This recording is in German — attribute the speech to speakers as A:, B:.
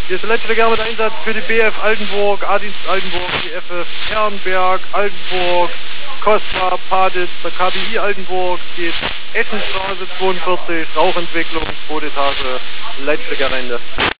A: Hier ist der letzte Gerber mit Einsatz für die BF Altenburg, A-Dienst Altenburg, die FF Herrenberg, Altenburg, Cosma, Paditz, der KBI Altenburg, geht Essenstraße 42, Rauchentwicklung, 2. Etage, letzte Gerende.